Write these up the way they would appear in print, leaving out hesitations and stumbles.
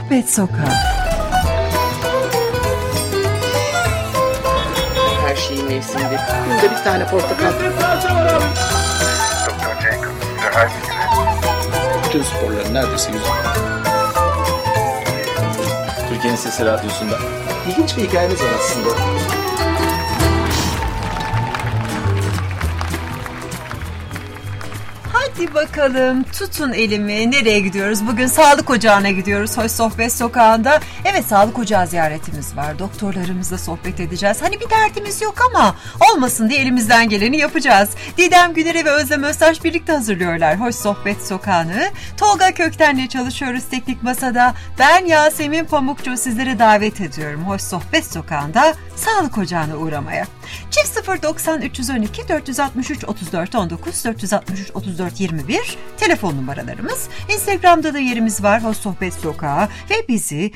Sohbet Sokağı. Her şeyin mevsiminde. Günde bir tane portakal. Doktor Jacob, her fikri. Bütün sporların neredeyse %10. Türkiye'nin Sesi Radyosu'nda. İlginç bir hikayemiz var aslında. Hadi bakalım, tutun elimi. Nereye gidiyoruz? Bugün sağlık ocağına gidiyoruz. Hoş Sohbet Sokağı'nda. Evet, sağlık ocağı ziyaretimiz var. Doktorlarımızla sohbet edeceğiz. Hani bir derdimiz yok ama olmasın diye elimizden geleni yapacağız. Didem Güner'e ve Özlem Öztaş birlikte hazırlıyorlar Hoş Sohbet Sokağı'nı. Tolga Kökten'le çalışıyoruz teknik masada. Ben Yasemin Pamukçu, sizleri davet ediyorum Hoş Sohbet Sokağı'nda sağlık ocağına uğramaya. Çift 090 312 463 34 19 463 34 21 telefon numaralarımız. Instagram'da da yerimiz var Hoş Sohbet Sokağı ve bizi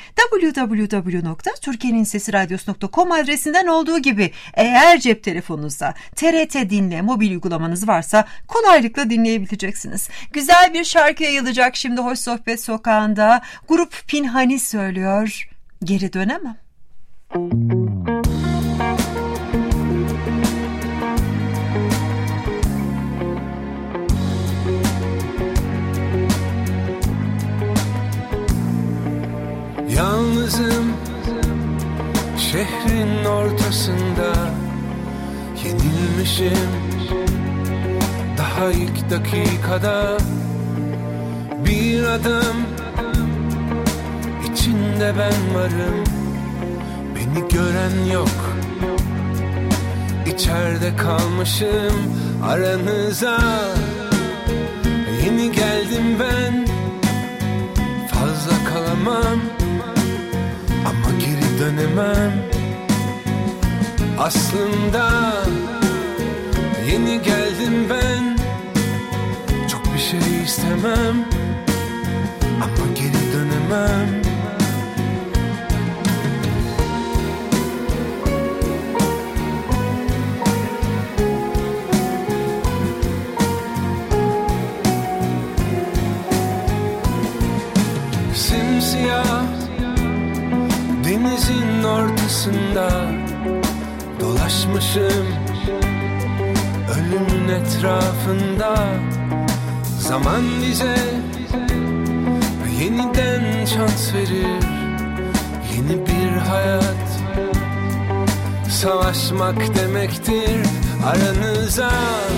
www.turkieninsesiradyosu.com adresinden olduğu gibi eğer cep telefonunuzda TRT Dinle mobil uygulamanız varsa kolaylıkla dinleyebileceksiniz. Güzel bir şarkı yayılacak şimdi Hoş Sohbet Sokağı'nda. Grup Pinhani söylüyor. Geri dönemem. Yalnızım şehrin ortasında, yenilmişim daha ilk dakikada. Bir adım içinde ben varım, beni gören yok. İçeride kalmışım aranıza, yeni geldim ben, fazla kalamam ama geri dönemem. Aslında yeni geldim ben, çok bir şey istemem ama geri dönemem. Simsiyah denizin ortasında dolaşmışım, ölümün etrafında. Zaman bize yeniden şans verir, yeni bir hayat. Savaşmak demektir aranıza,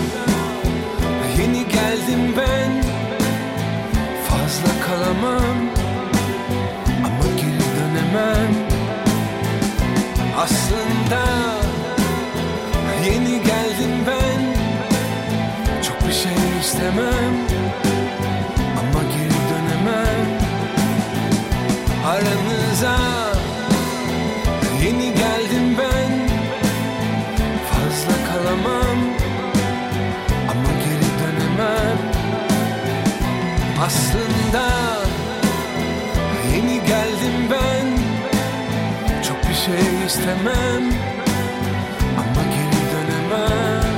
yeni geldim ben, fazla kalamam ama geri dönemem. Aslında yeni geldim ben, çok bir şey istemem ama geri dönemem. Aranıza yeni geldim ben, fazla kalamam ama geri dönemem. Aslında yeni geldim ben, çok bir şey istemem ama geri dönemem.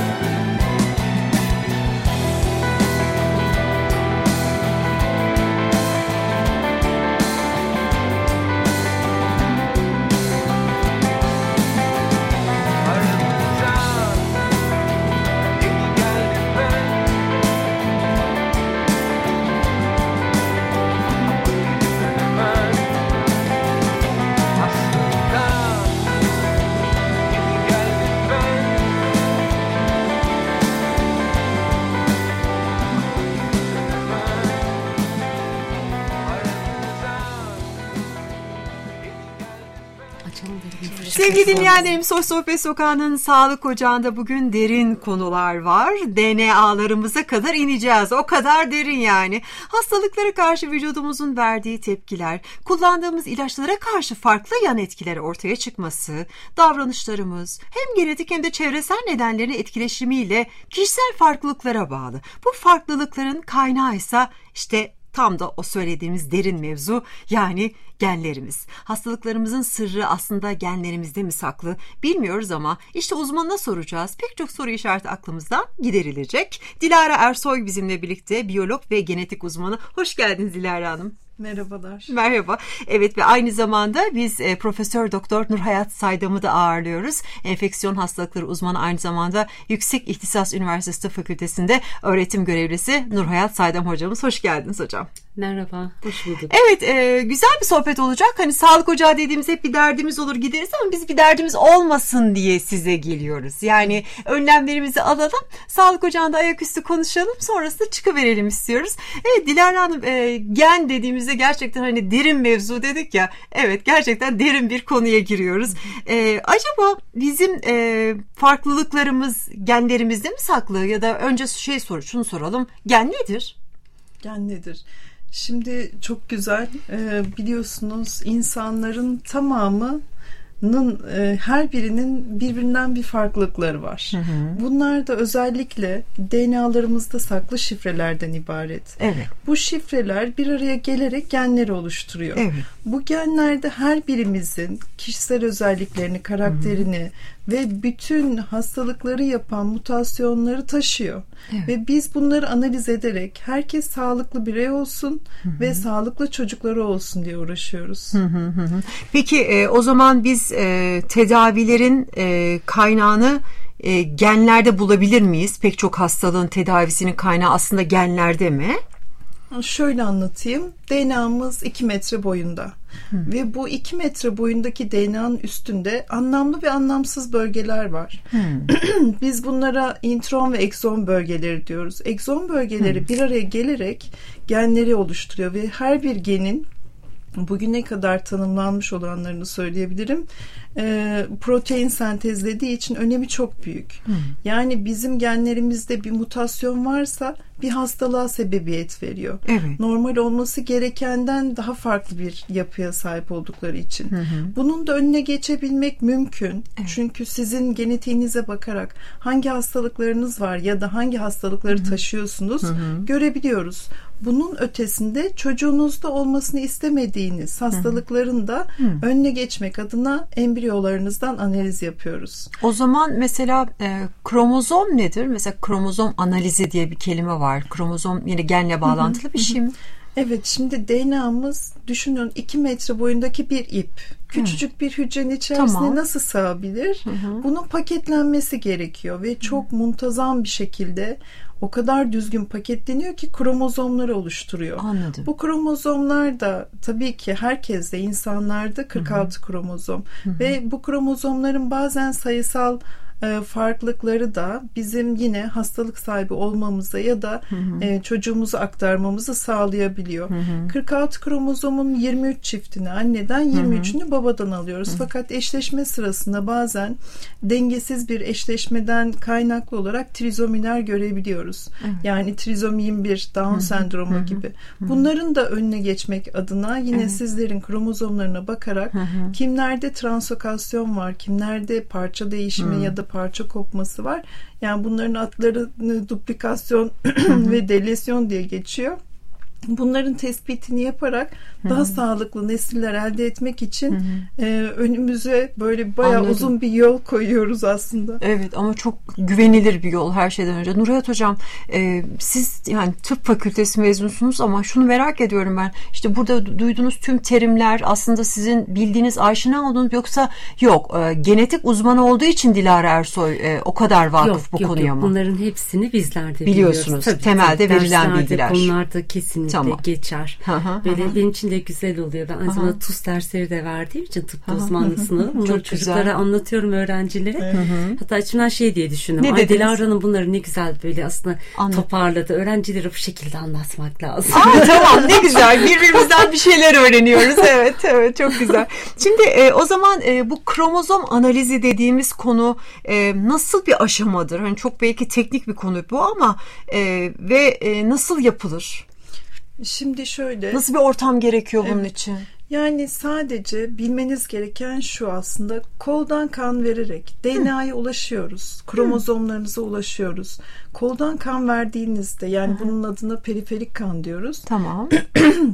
Sevgili dinleyenlerimiz, Hoş Sohbet Sokağı'nın sağlık ocağında bugün derin konular var. DNA'larımıza kadar ineceğiz. O kadar derin yani. Hastalıklara karşı vücudumuzun verdiği tepkiler, kullandığımız ilaçlara karşı farklı yan etkileri ortaya çıkması, davranışlarımız hem genetik hem de çevresel nedenlerin etkileşimiyle kişisel farklılıklara bağlı. Bu farklılıkların kaynağı ise işte tam da o söylediğimiz derin mevzu, yani genlerimiz. Hastalıklarımızın sırrı aslında genlerimizde mi saklı bilmiyoruz ama işte uzmanına soracağız. Pek çok soru işareti aklımızdan giderilecek. Dilara Ersoy bizimle birlikte, biyolog ve genetik uzmanı. Hoş geldiniz Dilara Hanım. Merhabalar. Merhaba. Evet ve aynı zamanda biz Profesör Doktor Nurhayat Saydam'ı da ağırlıyoruz. Enfeksiyon hastalıkları uzmanı, aynı zamanda Yüksek İhtisas Üniversitesi Tıp Fakültesi'nde öğretim görevlisi Nurhayat Saydam hocamız. Hoş geldiniz hocam. Merhaba, hoş bulduk. Evet, güzel bir sohbet olacak. Hani sağlık ocağı dediğimiz hep bir derdimiz olur gideriz ama biz bir derdimiz olmasın diye size geliyoruz. Yani önlemlerimizi alalım, sağlık ocağında ayaküstü konuşalım, sonrasında çıkıverelim istiyoruz. Evet Dilara Hanım, gen dediğimizde gerçekten hani derin mevzu dedik ya. Evet, gerçekten derin bir konuya giriyoruz. Acaba bizim farklılıklarımız genlerimizde mi saklı, ya da önce şunu soralım. Gen nedir? Gen nedir? Şimdi çok güzel, biliyorsunuz insanların tamamının her birinin birbirinden bir farklılıkları var. Hı hı. Bunlar da özellikle DNA'larımızda saklı şifrelerden ibaret. Evet. Bu şifreler bir araya gelerek genleri oluşturuyor. Evet. Bu genlerde her birimizin kişisel özelliklerini, karakterini, hı hı, ve bütün hastalıkları yapan mutasyonları taşıyor. Evet. Ve biz bunları analiz ederek herkes sağlıklı birey olsun, hı hı, ve sağlıklı çocukları olsun diye uğraşıyoruz. Hı hı hı. Peki o zaman biz tedavilerin kaynağını genlerde bulabilir miyiz? Pek çok hastalığın tedavisinin kaynağı aslında genlerde mi? Şöyle anlatayım. DNA'mız 2 metre boyunda. Ve bu 2 metre boyundaki DNA'nın üstünde anlamlı ve anlamsız bölgeler var. Biz bunlara intron ve ekson bölgeleri diyoruz. Ekson bölgeleri bir araya gelerek genleri oluşturuyor ve her bir genin bugüne kadar tanımlanmış olanlarını söyleyebilirim. Protein sentezlediği için önemi çok büyük. Yani bizim genlerimizde bir mutasyon varsa bir hastalığa sebebiyet veriyor. Evet. Normal olması gerekenden daha farklı bir yapıya sahip oldukları için. Hı hı. Bunun da önüne geçebilmek mümkün. Evet. Çünkü sizin genetiğinize bakarak hangi hastalıklarınız var ya da hangi hastalıkları taşıyorsunuz, hı hı, görebiliyoruz. Bunun ötesinde çocuğunuzda olmasını istemediğiniz hastalıkların da önüne geçmek adına embriyolarınızdan analiz yapıyoruz. O zaman mesela kromozom nedir? Mesela kromozom analizi diye bir kelime var. Kromozom yine genle bağlantılı bir şey mi? Evet, şimdi DNA'mız düşünün 2 metre boyundaki bir ip. Küçücük bir hücrenin içerisine nasıl sığabilir? Bunun paketlenmesi gerekiyor ve çok muntazam bir şekilde o kadar düzgün paketleniyor ki kromozomları oluşturuyor. Anladım. Bu kromozomlar da tabii ki herkeste, insanlarda 46 kromozom. Ve bu kromozomların bazen sayısal farklılıkları da bizim yine hastalık sahibi olmamıza ya da çocuğumuzu aktarmamızı sağlayabiliyor. 46 kromozomun 23 çiftini anneden, 23'ünü babadan alıyoruz. Fakat eşleşme sırasında bazen dengesiz bir eşleşmeden kaynaklı olarak trizomiler görebiliyoruz. Yani trizomi 21, Down sendromu gibi. Bunların da önüne geçmek adına yine sizlerin kromozomlarına bakarak kimlerde translokasyon var, kimlerde parça değişimi ya da parça kopması var. Yani bunların adları duplikasyon ve delesyon diye geçiyor. Bunların tespitini yaparak daha sağlıklı nesiller elde etmek için önümüze böyle bayağı uzun bir yol koyuyoruz aslında. Evet, ama çok güvenilir bir yol her şeyden önce. Nurhayat Hocam, siz yani tıp fakültesi mezunusunuz ama şunu merak ediyorum ben. İşte burada duyduğunuz tüm terimler aslında sizin bildiğiniz, aşina olduğunuz, yoksa yok genetik uzmanı olduğu için Dilara Ersoy o kadar vakıf bu konuya mı? Bunların hepsini bizler de biliyorsunuz. Tabii, temelde verilen bilgiler. Konularda kesinlikle geçer. Böyle benim için de güzel oluyor. Ben aynı zamanda TUS dersleri de verdiğim için tıp uzmanlığı sınavı. Bunları çocuklara anlatıyorum, öğrencilere. Hatta içimden diye düşündüm. Dilara'nın bunları ne güzel böyle aslında toparladı. Öğrencilere bu şekilde anlatmak lazım. Tamam, ne güzel. Birbirimizden bir şeyler öğreniyoruz. Evet, çok güzel. Şimdi o zaman bu kromozom analizi dediğimiz konu nasıl bir aşamadır? Hani çok belki teknik bir konu bu ama ve nasıl yapılır? Şimdi şöyle. Nasıl bir ortam gerekiyor bunun için? Yani sadece bilmeniz gereken şu aslında: koldan kan vererek DNA'ya ulaşıyoruz. Kromozomlarınıza ulaşıyoruz. Koldan kan verdiğinizde, yani bunun adına periferik kan diyoruz. Tamam.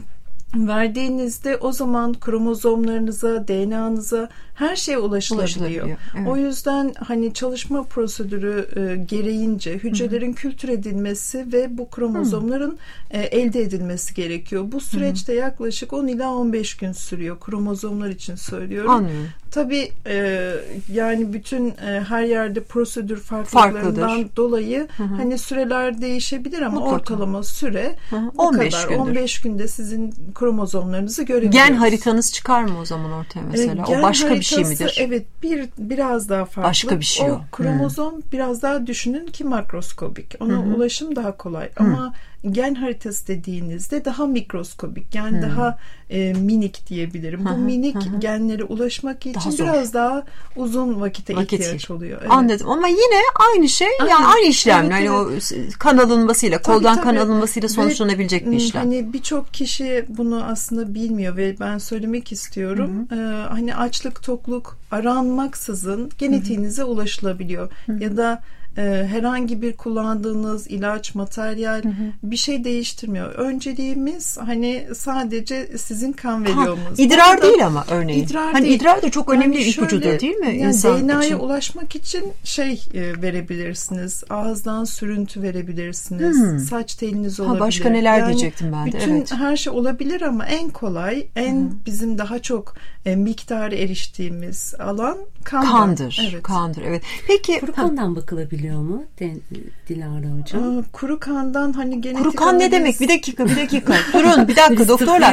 verdiğinizde o zaman kromozomlarınıza, DNA'nıza her şeye ulaşılabiliyor. Evet. O yüzden hani çalışma prosedürü gereğince hücrelerin kültür edilmesi ve bu kromozomların elde edilmesi gerekiyor. Bu süreçte yaklaşık 10 ila 15 gün sürüyor. Kromozomlar için söylüyorum. Anladım. Tabii yani bütün her yerde prosedür farklılıklarından dolayı hani süreler değişebilir ama ortalama süre o 15 kadar. Gündür. 15 günde sizin kromozomlarınızı görebiliyoruz. Gen haritanız çıkar mı o zaman ortaya mesela? O başka bir şey midir? Evet, biraz daha farklı. Başka bir şey o. O kromozom biraz daha düşünün ki makroskobik. Ona ulaşım daha kolay. Ama gen haritası dediğinizde daha mikroskobik. Yani daha minik diyebilirim. Bu minik genlere ulaşmak için biraz daha uzun vakite ihtiyaç oluyor. Evet. Anladım. Ama yine aynı şey. Yani aynı işlem. Yani o kan alınmasıyla, koldan kan alınmasıyla sonuçlanabilecek bir işlem. Hani birçok kişi bunu aslında bilmiyor ve ben söylemek istiyorum. Hani açlık, tokluk aranmaksızın genetiğinize ulaşılabiliyor. Ya da herhangi bir kullandığınız ilaç, materyal bir şey değiştirmiyor. Önceliğimiz hani sadece sizin kan veriyorsunuz. İdrar değil ama örneğin. İdrar da çok önemli bir şöyle, ipucudur değil mi? Yani İnsan DNA'ya için ulaşmak için verebilirsiniz. Ağızdan sürüntü verebilirsiniz. Saç teliniz olabilir. Başka neler diyecektim ben de. Bütün her şey olabilir ama en kolay, bizim daha çok miktarı eriştiğimiz alan kandır. Evet. Kandır. Evet. Peki kuru kandan bakılabiliyor mu Dilara hocam? Kuru kandan hani genetik kuru kan ne demek? Bir dakika. Durun bir dakika doktorlar.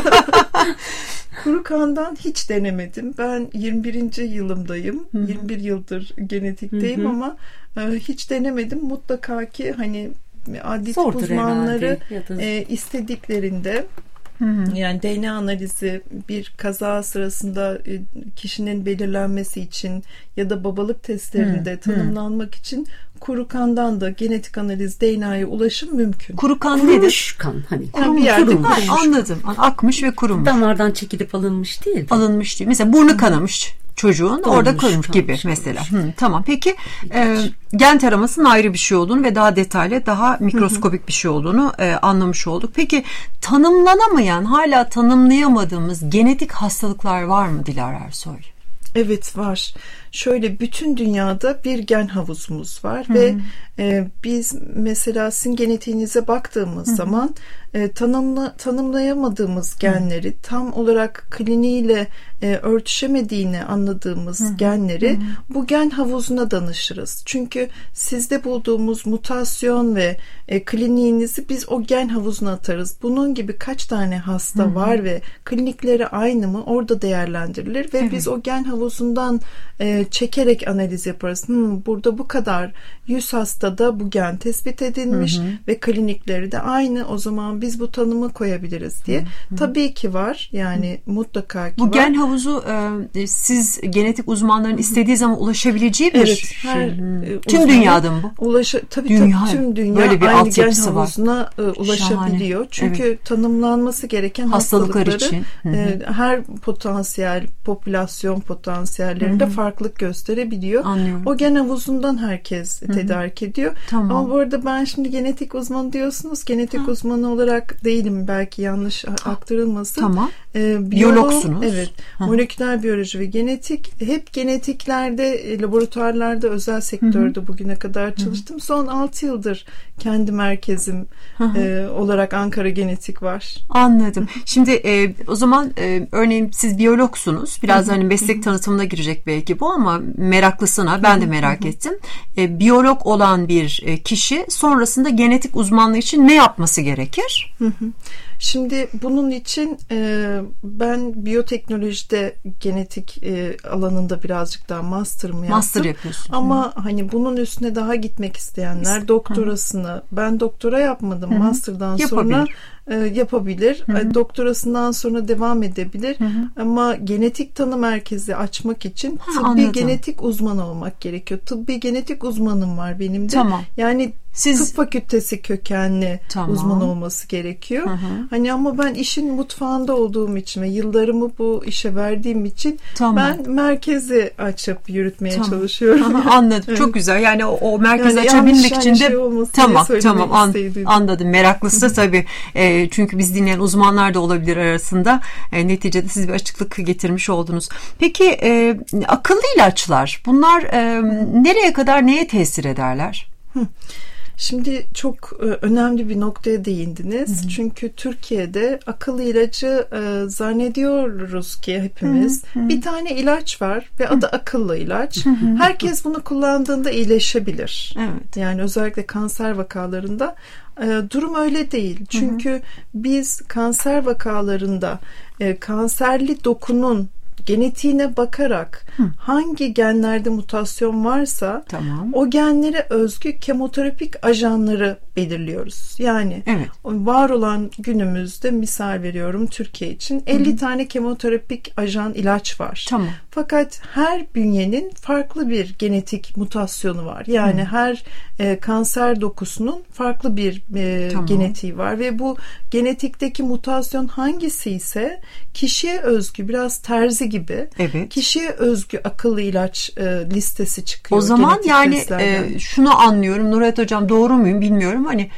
Kuru kandan hiç denemedim. Ben 21. yılımdayım. 21 yıldır genetikteyim ama hiç denemedim. Mutlaka ki hani adli tıp uzmanları istediklerinde yani DNA analizi bir kaza sırasında kişinin belirlenmesi için ya da babalık testlerinde tanımlanmak için kuru kandan da genetik analiz DNA'ya ulaşım mümkün. Kuru kan nedir? Kan hani kurumuş. Anladım. Akmış ve kurumuş. Damardan çekilip alınmış değil. Alınmış değil. Mesela burnu kanamış çocuğun orada kurumuş gibi mesela. Tamam. Peki gen taramasının ayrı bir şey olduğunu ve daha detaylı, daha mikroskobik bir şey olduğunu anlamış olduk. Peki tanımlanamayan, hala tanımlayamadığımız genetik hastalıklar var mı Dilara Ersoy? Evet var. Şöyle bütün dünyada bir gen havuzumuz var ve biz mesela sizin genetiğinize baktığımız zaman tanımlayamadığımız genleri tam olarak kliniğiyle örtüşemediğini anladığımız genleri bu gen havuzuna danışırız. Çünkü sizde bulduğumuz mutasyon ve kliniğinizi biz o gen havuzuna atarız. Bunun gibi kaç tane hasta var ve klinikleri aynı mı orada değerlendirilir ve biz o gen havuzundan çekerek analiz yaparız. Burada bu kadar 100 hastada bu gen tespit edilmiş ve klinikleri de aynı. O zaman biz bu tanımı koyabiliriz diye. Tabii ki var. Yani mutlaka ki bu var. Bu gen havuzu siz genetik uzmanların istediği zaman ulaşabileceği bir şey. Tüm dünyada mı bu? Tabii tüm dünya böyle bir aynı gen havuzuna ulaşabiliyor. Şahane. Çünkü tanımlanması gereken hastalıkları için her potansiyel popülasyon potansiyellerinde farklılık gösterebiliyor. Anlıyorum. O gen havuzundan herkes tedarik ediyor. Tamam. Ama bu arada ben şimdi genetik uzmanı diyorsunuz. Genetik uzmanı olarak değilim. Belki yanlış aktarılmasın. Tamam. Biyologsunuz. Evet. Moleküler biyoloji ve genetik. Hep genetiklerde, laboratuvarlarda, özel sektörde bugüne kadar çalıştım. Son 6 yıldır kendi merkezim olarak Ankara Genetik var. Anladım. Şimdi o zaman örneğin siz biyologsunuz. Biraz hani meslek tanıtımına girecek belki bu ama meraklısına ben de merak ettim. Biyolog olan bir kişi sonrasında genetik uzmanlığı için ne yapması gerekir? Şimdi bunun için ben biyoteknolojide genetik alanında birazcık daha master'ımı yaptım. Master yapıyorsun. Ama hani bunun üstüne daha gitmek isteyenler doktorasını, ben doktora yapmadım, master'dan sonra yapabilir. Doktorasından sonra devam edebilir. Ama genetik tanı merkezi açmak için tıbbi genetik uzmanı olmak gerekiyor. Tıbbi genetik uzmanım var benim de. Tamam. Yani tıp fakültesi kökenli uzman olması gerekiyor. Hani ama ben işin mutfağında olduğum için ve yıllarımı bu işe verdiğim için ben merkezi açıp yürütmeye çalışıyorum. Anladım. Evet. Çok güzel. Yani o merkezi açabilmek için de anladım. Meraklısı tabii. Çünkü biz dinleyen uzmanlar da olabilir arasında. Neticede siz bir açıklık getirmiş oldunuz. Peki akıllı ilaçlar bunlar nereye kadar neye tesir ederler? Şimdi çok önemli bir noktaya değindiniz. Çünkü Türkiye'de akıllı ilacı zannediyoruz ki hepimiz bir tane ilaç var ve adı akıllı ilaç. Herkes bunu kullandığında iyileşebilir. Evet. Yani özellikle kanser vakalarında durum öyle değil. Çünkü biz kanser vakalarında kanserli dokunun genetiğine bakarak hangi genlerde mutasyon varsa o genlere özgü kemoterapik ajanları belirliyoruz. Yani var olan günümüzde misal veriyorum Türkiye için 50 tane kemoterapik ajan ilaç var. Fakat her bünyenin farklı bir genetik mutasyonu var. Yani her kanser dokusunun farklı bir genetiği var ve bu genetikteki mutasyon hangisi ise kişiye özgü biraz terzi gibi kişiye özgü akıllı ilaç listesi çıkıyor. O zaman yani şunu anlıyorum Nurhayat Hocam, doğru muyum bilmiyorum. Hani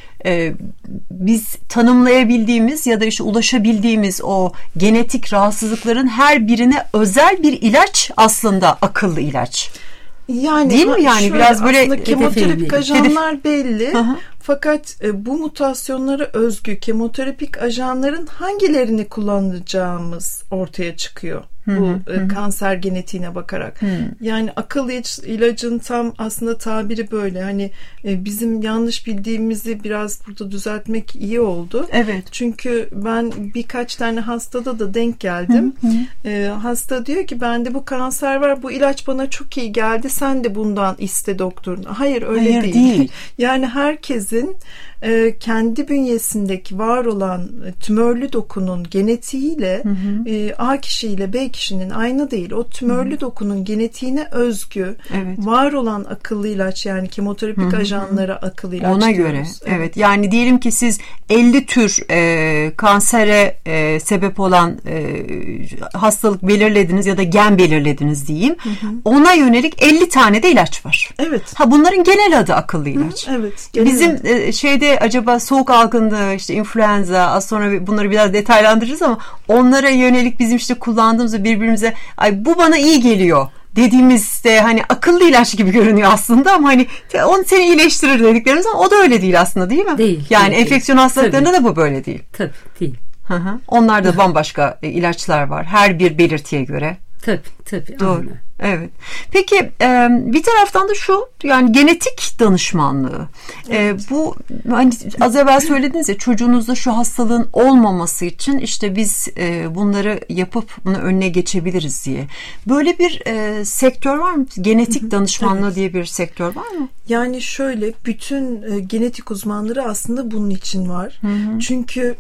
biz tanımlayabildiğimiz ya da işte ulaşabildiğimiz o genetik rahatsızlıkların her birine özel bir ilaç aslında akıllı ilaç. Yani değil mi yani biraz böyle kemoterapik ajanlar belli. Fakat bu mutasyonlara özgü kemoterapik ajanların hangilerini kullanacağımız ortaya çıkıyor. Bu kanser genetiğine bakarak. Yani akıllı ilacın tam aslında tabiri böyle. Hani bizim yanlış bildiğimizi biraz burada düzeltmek iyi oldu. Evet. Çünkü ben birkaç tane hastada da denk geldim. Hasta diyor ki bende bu kanser var. Bu ilaç bana çok iyi geldi. Sen de bundan iste doktoruna. Hayır öyle değil. Yani herkesin kendi bünyesindeki var olan tümörlü dokunun genetiğiyle A kişiyle B kişinin aynı değil. O tümörlü dokunun genetiğine özgü var olan akıllı ilaç yani kemoterapik ajanlara akıllı ilaç ona göre. Evet. Yani diyelim ki siz 50 tür kansere sebep olan hastalık belirlediniz ya da gen belirlediniz diyeyim. Ona yönelik 50 tane de ilaç var. Evet. Bunların genel adı akıllı ilaç. Evet. Bizim şeyde acaba soğuk algınlığı, işte influenza, az sonra bunları biraz detaylandırırız ama onlara yönelik bizim işte kullandığımız birbirimize ay bu bana iyi geliyor dediğimizde hani akıllı ilaç gibi görünüyor aslında ama hani onu seni iyileştirir dediklerimiz ama o da öyle değil aslında, değil mi? Değil. Yani enfeksiyon hastalıklarında da bu böyle değil. Tabii değil. Onlar da bambaşka ilaçlar var her bir belirtiye göre. Tabii. Doğru. Aynen. Evet. Peki bir taraftan da şu yani genetik danışmanlığı. Bu hani az evvel söylediniz ya çocuğunuzda şu hastalığın olmaması için işte biz bunları yapıp bunu önüne geçebiliriz diye. Böyle bir sektör var mı? Genetik danışmanlığı diye bir sektör var mı? Yani şöyle bütün genetik uzmanları aslında bunun için var. Çünkü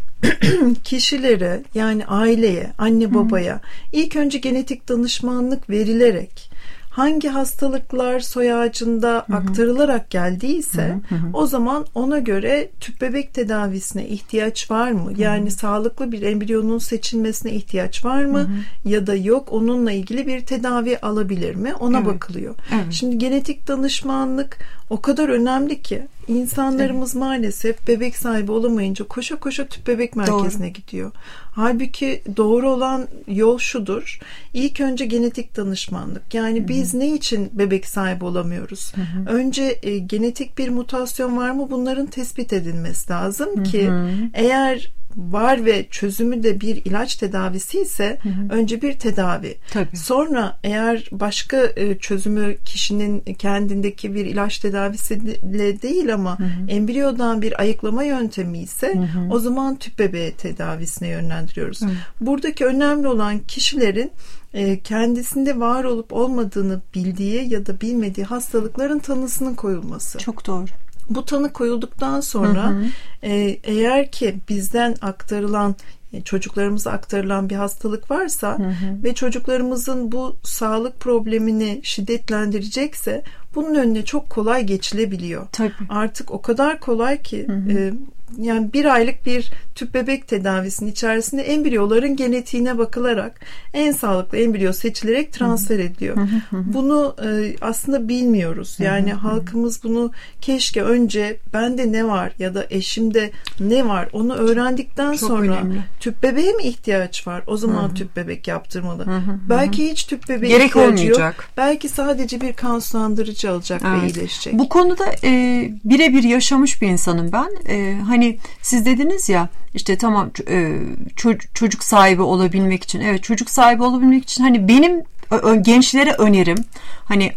kişilere yani aileye, anne babaya ilk önce genetik danışmanlık verilerek hangi hastalıklar soy ağacında aktarılarak geldiyse o zaman ona göre tüp bebek tedavisine ihtiyaç var mı? Yani sağlıklı bir embriyonun seçilmesine ihtiyaç var mı? Ya da yok, onunla ilgili bir tedavi alabilir mi? Ona bakılıyor. Şimdi genetik danışmanlık o kadar önemli ki insanlarımız maalesef bebek sahibi olamayınca koşa koşa tüp bebek merkezine gidiyor. Halbuki doğru olan yol şudur. İlk önce genetik danışmanlık. Yani biz ne için bebek sahibi olamıyoruz? Önce genetik bir mutasyon var mı? Bunların tespit edilmesi lazım ki eğer var ve çözümü de bir ilaç tedavisi ise önce bir tedavi. Sonra eğer başka çözümü kişinin kendindeki bir ilaç tedavisiyle değil ama embriyodan bir ayıklama yöntemi ise o zaman tüp bebeği tedavisine yönlendiriyoruz. Buradaki önemli olan kişilerin kendisinde var olup olmadığını bildiği ya da bilmediği hastalıkların tanısının koyulması. Çok doğru. Bu tanı koyulduktan sonra eğer ki bizden aktarılan çocuklarımıza aktarılan bir hastalık varsa ve çocuklarımızın bu sağlık problemini şiddetlendirecekse bunun önüne çok kolay geçilebiliyor. Tabii. Artık o kadar kolay ki yani 1 aylık bir tüp bebek tedavisinin içerisinde embriyoların genetiğine bakılarak en sağlıklı embriyo seçilerek transfer ediliyor. Bunu aslında bilmiyoruz. Yani halkımız bunu keşke önce bende ne var ya da eşimde ne var onu öğrendikten çok sonra önemli. tüp bebeğe mi ihtiyaç var? O zaman tüp bebek yaptırmalı. Belki hiç tüp bebeğe gerek ihtiyacı olmayacak. yok. Belki sadece bir kan sulandırıcı alacak ve iyileşecek. Bu konuda birebir yaşamış bir insanım ben. Hani siz dediniz ya işte tamam çocuk sahibi olabilmek için, evet çocuk sahibi olabilmek için hani benim gençlere önerim hani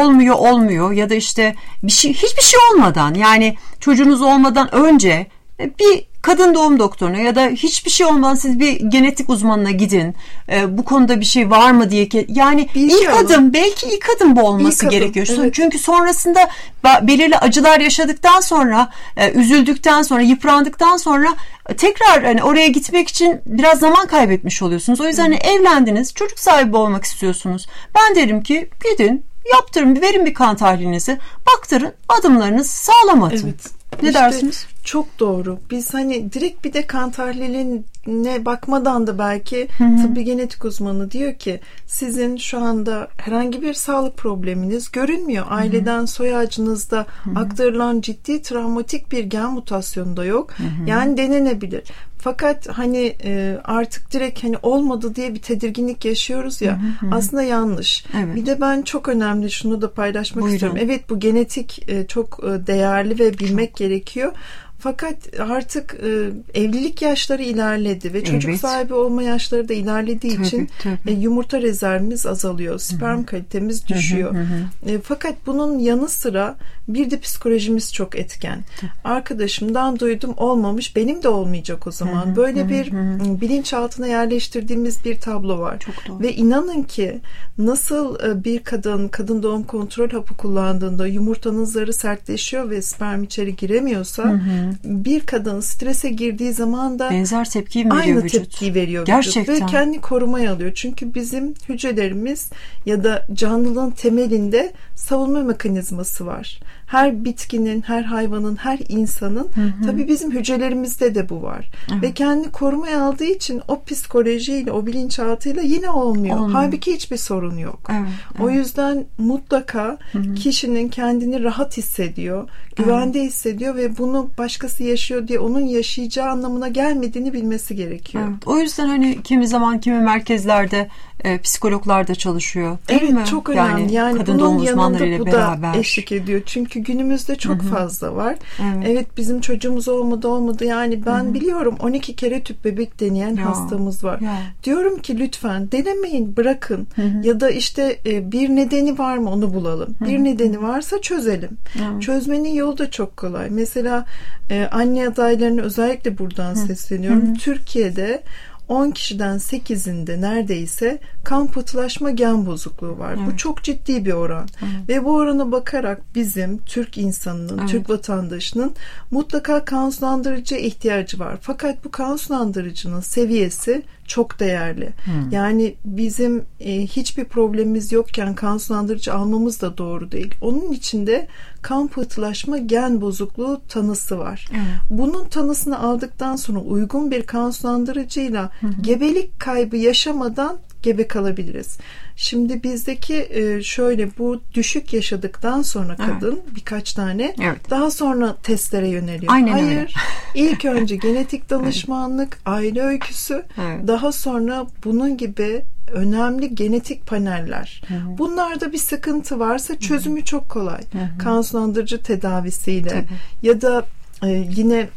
olmuyor ya da işte hiçbir şey olmadan, yani çocuğunuz olmadan önce bir kadın doğum doktoruna ya da hiçbir şey olmadan siz bir genetik uzmanına gidin. Bu konuda bir şey var mı diye. Yani belki ilk adım bu olması gerekiyor. Evet. Çünkü sonrasında belirli acılar yaşadıktan sonra, üzüldükten sonra, yıprandıktan sonra tekrar hani oraya gitmek için biraz zaman kaybetmiş oluyorsunuz. O yüzden hani evlendiniz, çocuk sahibi olmak istiyorsunuz. Ben derim ki gidin, yaptırın, verin bir kan tahlilinizi, baktırın, adımlarınızı sağlam atın. Evet. Ne dersiniz? Çok doğru. Biz hani direkt bir de kan tahliline bakmadan da belki tıbbi genetik uzmanı diyor ki sizin şu anda herhangi bir sağlık probleminiz görünmüyor. Aileden soy ağacınızda aktarılan ciddi travmatik bir gen mutasyonu da yok. Yani denenebilir. Fakat hani artık direkt hani olmadı diye bir tedirginlik yaşıyoruz ya, aslında yanlış. Evet. Bir de ben çok önemli şunu da paylaşmak istiyorum. Evet, bu genetik çok değerli ve bilmek gerekiyor. Fakat artık evlilik yaşları ilerledi ve çocuk sahibi olma yaşları da ilerlediği için yumurta rezervimiz azalıyor. Sperm kalitemiz düşüyor. Fakat bunun yanı sıra bir de psikolojimiz çok etken. Arkadaşımdan duydum, olmamış, benim de olmayacak o zaman. Böyle bir bilinçaltına yerleştirdiğimiz bir tablo var. Ve inanın ki nasıl bir kadın doğum kontrol hapı kullandığında yumurtanın zarı sertleşiyor ve sperm içeri giremiyorsa bir kadın strese girdiği zaman da benzer tepkiyi veriyor aynı vücut. tepkiyi veriyor Gerçekten. vücut ve kendi korumaya alıyor. Çünkü bizim hücrelerimiz ya da canlılığın temelinde savunma mekanizması var. Her bitkinin, her hayvanın, her insanın tabii bizim hücrelerimizde de bu var. Ve kendi korumaya aldığı için o psikolojiyle, o bilinçaltıyla yine olmuyor. Halbuki hiçbir sorun yok. O yüzden mutlaka kişinin kendini rahat hissediyor, güvende hissediyor ve bunu başkası yaşıyor diye onun yaşayacağı anlamına gelmediğini bilmesi gerekiyor. Evet. O yüzden hani kimi zaman kimi merkezlerde psikologlar da çalışıyor. Değil mi? Çok önemli. Yani kadın bunun doğum uzmanlarıyla yanında bu beraber da eşlik ediyor. Çünkü günümüzde çok fazla var. Evet, bizim çocuğumuz olmadı. Yani ben biliyorum 12 kere tüp bebek deneyen hastamız var. Diyorum ki lütfen denemeyin, bırakın. Ya da işte bir nedeni var mı onu bulalım. Bir nedeni varsa çözelim. Çözmenin yolu da çok kolay. Mesela anne adaylarına özellikle buradan sesleniyorum. Türkiye'de 10 kişiden 8'inde neredeyse kan pıhtılaşma gen bozukluğu var. Bu çok ciddi bir oran. Ve bu orana bakarak bizim Türk insanının, Türk vatandaşının mutlaka kan sulandırıcıya ihtiyacı var. Fakat bu kan sulandırıcının seviyesi çok değerli. Yani bizim hiçbir problemimiz yokken kan sulandırıcı almamız da doğru değil. Onun içinde kan pıhtılaşma gen bozukluğu tanısı var. Bunun tanısını aldıktan sonra uygun bir kan sulandırıcıyla gebelik kaybı yaşamadan gebe kalabiliriz. Şimdi bizdeki şöyle, bu düşük yaşadıktan sonra kadın birkaç tane daha sonra testlere yöneliyor. Hayır. İlk önce genetik danışmanlık, aile öyküsü, daha sonra bunun gibi önemli genetik paneller. Bunlarda bir sıkıntı varsa çözümü çok kolay. Kan sulandırıcı tedavisiyle ya da yine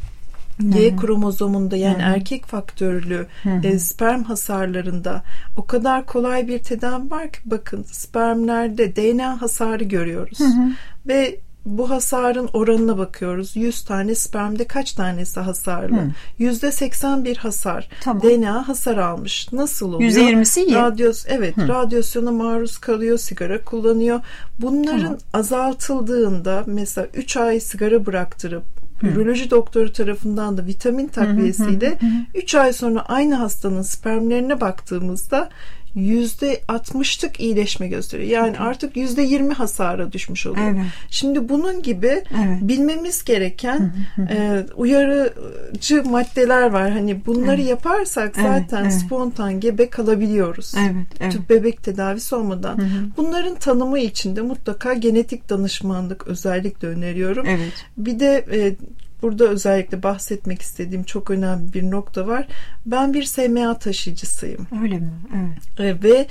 Y kromozomunda, yani erkek faktörlü sperm hasarlarında o kadar kolay bir tedavi var ki, bakın spermlerde DNA hasarı görüyoruz. Ve bu hasarın oranına bakıyoruz. 100 tane spermde kaç tanesi hasarlı? %81 hasar. DNA hasar almış. Nasıl oluyor? %20'si iyi. Radyasyona maruz kalıyor, sigara kullanıyor. Bunların azaltıldığında, mesela 3 ay sigara bıraktırıp üroloji doktoru tarafından da vitamin takviyesiyle 3 ay sonra aynı hastanın spermlerine baktığımızda %60'lık iyileşme gösteriyor. Yani artık %20 hasara düşmüş oluyor. Evet. Şimdi bunun gibi bilmemiz gereken uyarıcı maddeler var. Hani bunları yaparsak zaten spontan gebe kalabiliyoruz. Evet. Tüp bebek tedavisi olmadan. Bunların tanımı için de mutlaka genetik danışmanlık özellikle öneriyorum. Evet. Bir de burada özellikle bahsetmek istediğim çok önemli bir nokta var. Ben bir SMA taşıyıcısıyım. Öyle mi? Evet. Ve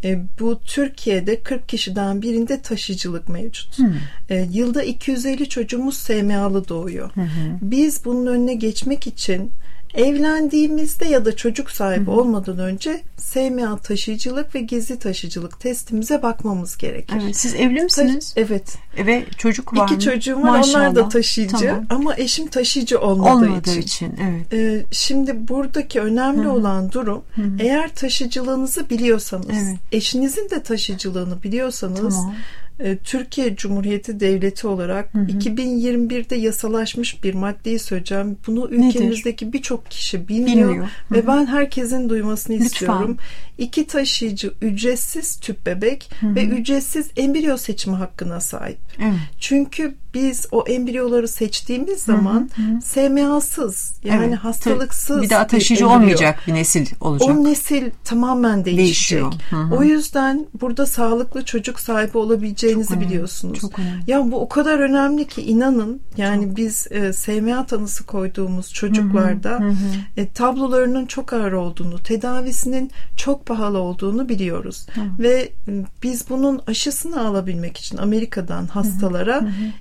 bu Türkiye'de 40 kişiden birinde taşıyıcılık mevcut. Yılda 250 çocuğumuz SMA'lı doğuyor. Biz bunun önüne geçmek için evlendiğimizde ya da çocuk sahibi olmadan önce SMA taşıyıcılık ve gizli taşıyıcılık testimize bakmamız gerekir. Evet, siz evli misiniz? Evet. Ve çocuk var 2 mı? çocuğum var. Maşallah. Onlar da taşıyıcı. Tamam. Ama eşim taşıyıcı olmadığı için. Evet. Şimdi buradaki önemli olan durum eğer taşıyıcılığınızı biliyorsanız, eşinizin de taşıyıcılığını biliyorsanız Türkiye Cumhuriyeti Devleti olarak 2021'de yasalaşmış bir maddeyi söyleyeceğim. Bunu ülkemizdeki birçok kişi bilmiyor. Ve ben herkesin duymasını istiyorum. 2 taşıyıcı ücretsiz tüp bebek ve ücretsiz embriyo seçimi hakkına sahip. Çünkü biz o embriyoları seçtiğimiz zaman SMA'sız yani hastalıksız bir daha taşıyıcı olmayacak bir nesil olacak. O nesil tamamen değişiyor. O yüzden burada sağlıklı çocuk sahibi olabileceğinizi biliyorsunuz. Çok önemli. Ya bu o kadar önemli ki inanın yani biz SMA tanısı koyduğumuz çocuklarda tablolarının çok ağır olduğunu, tedavisinin çok pahalı olduğunu biliyoruz. Ve biz bunun aşısını alabilmek için Amerika'dan hastalara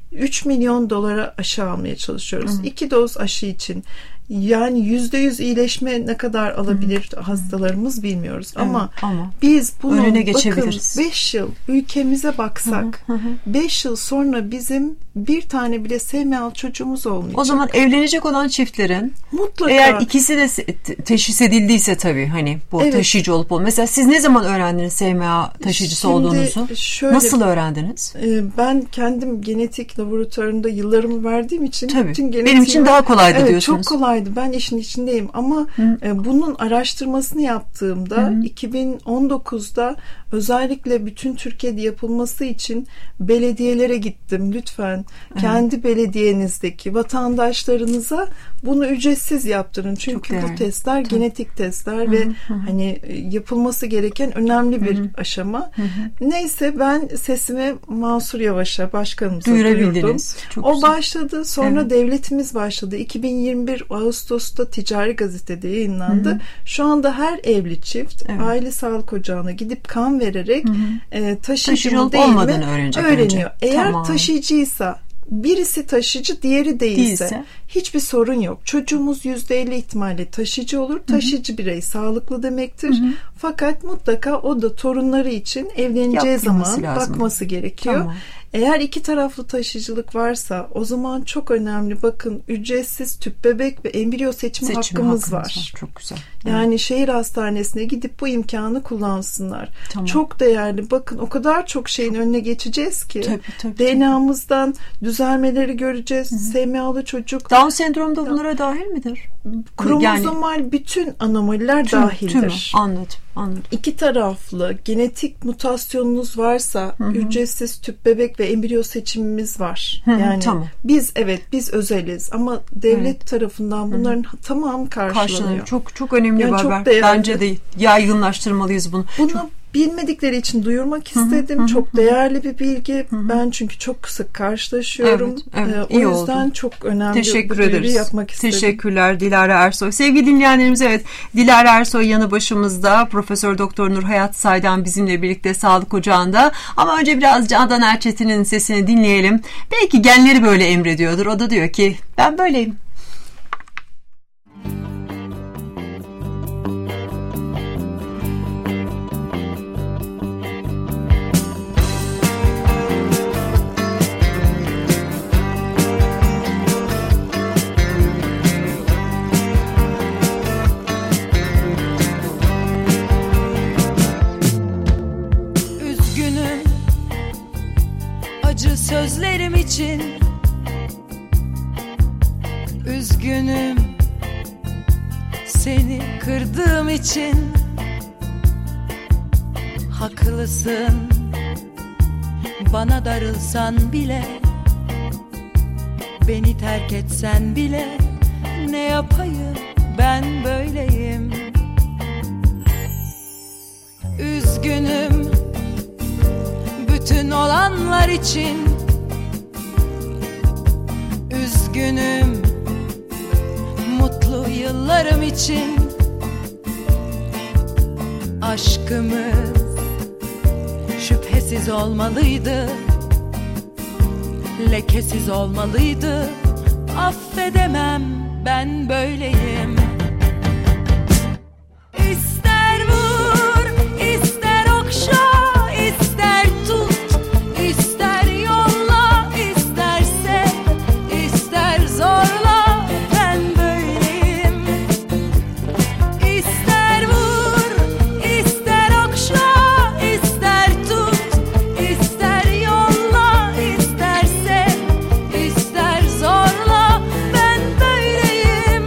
3 milyon dolara aşı almaya çalışıyoruz. 2 doz aşı için. Yani %100 iyileşme ne kadar alabilir hastalarımız bilmiyoruz. Ama biz bunu bakın 5 yıl ülkemize baksak 5 yıl sonra bizim bir tane bile SMA'lı çocuğumuz olmayacak. O zaman evlenecek olan çiftlerin mutlaka eğer ikisi de teşhis edildiyse tabii hani bu taşıyıcı olup olmayacak. Mesela siz ne zaman öğrendiniz SMA taşıyıcısı olduğunuzu? Nasıl öğrendiniz? Ben kendim genetik laboratuvarında yıllarımı verdiğim için bütün benim için daha kolaydı diyorsunuz. Çok kolaydı. Ben işin içindeyim ama bunun araştırmasını yaptığımda 2019'da özellikle bütün Türkiye'de yapılması için belediyelere gittim. Lütfen kendi belediyenizdeki vatandaşlarınıza bunu ücretsiz yaptırın. Çünkü bu testler genetik testler ve hani yapılması gereken önemli bir aşama. Neyse ben sesimi Mansur Yavaş'a başkanımıza duyurdum. O başladı. Sonra devletimiz başladı. 2021 Ağustos'ta Ticari Gazete'de yayınlandı. Şu anda her evli çift aile sağlık ocağına gidip kan vererek taşıyıcı mı değil mi öğreniyor. Eğer taşıyıcıysa birisi taşıyıcı, diğeri değilse hiçbir sorun yok. Çocuğumuz %50 ihtimalle taşıyıcı olur. Taşıyıcı birey sağlıklı demektir. Fakat mutlaka o da torunları için evleneceği zaman bakması gerekiyor. Eğer 2 taraflı taşıyıcılık varsa o zaman çok önemli. Bakın ücretsiz tüp bebek ve embriyo seçimi hakkımız var. Çok güzel. Yani şehir hastanesine gidip bu imkanı kullansınlar. Çok değerli. Bakın o kadar çok şeyin önüne geçeceğiz ki. DNA'mızdan düzelmeleri göreceğiz. SMA'lı çocuk. Down sendromu da bunlara dahil midir? Kromozomal bütün anomaliler dahildir. Anladım. 2 taraflı genetik mutasyonunuz varsa ücretsiz tüp bebek ve embriyo seçimimiz var. Yani biz özeliz ama devlet tarafından bunların tamamı karşılanıyor. Çok önemli bir haber. Bence de yaygınlaştırmalıyız bunu. Bilmedikleri için duyurmak istedim. Çok değerli bir bilgi. Ben çünkü çok sık karşılaşıyorum. O yüzden çok önemli bir duyuru yapmak istedim. Teşekkürler Dilara Ersoy. Sevgili dinleyenlerimiz, Dilara Ersoy yanı başımızda. Profesör Doktor Nur Hayat Saydam bizimle birlikte Sağlık Ocağı'nda. Ama önce biraz Candan Erçetin'in sesini dinleyelim. Belki genleri böyle emrediyordur. O da diyor ki ben böyleyim. Sözlerim için Üzgünüm seni kırdığım için. Haklısın, bana darılsan bile, beni terk etsen bile, ne yapayım ben böyleyim. Üzgünüm bütün olanlar için. Üzgünüm mutlu yıllarım için. Aşkımız şüphesiz olmalıydı, lekesiz olmalıydı. Affedemem ben böyleyim. İster vur, ister okşa, ister tut, ister yolla, isterse, ister zorla, ben böyleyim. İster vur, ister okşa, ister tut, ister yolla, isterse, ister zorla, ben böyleyim.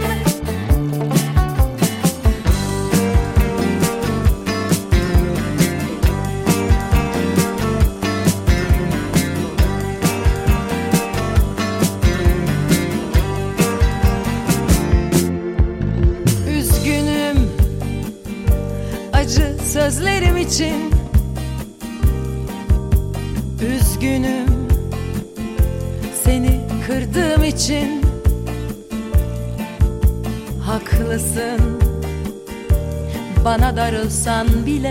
Üzgünüm acı sözlerim için. Üzgünüm seni kırdığım için. Haklısın, bana darılsan bile,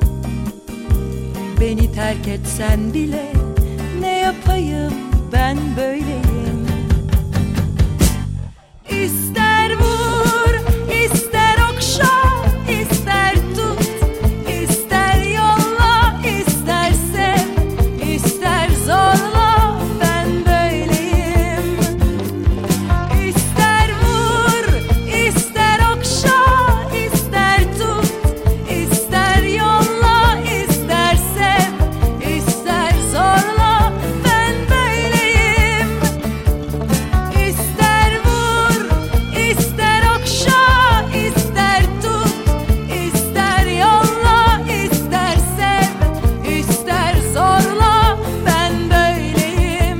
beni terk etsen bile, ne yapayım ben böyleyim. İster vur, ister okşa, ister tut, ister yolla, ister sev, ister zorla, ben böyleyim. İster vur, ister okşa, ister tut, ister yolla, ister sev, ister zorla, ben böyleyim. İster vur, ister okşa, ister tut, ister yolla, ister sev, ister zorla, ben böyleyim.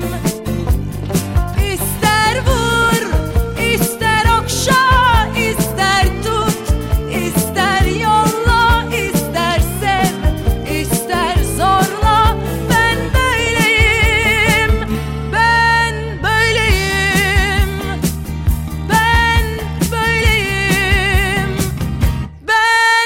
İster vur, ister okşa, ister tut, ister yolla, ister sev, ister zorla, ben böyleyim. Ben böyleyim. Ben böyleyim. Ben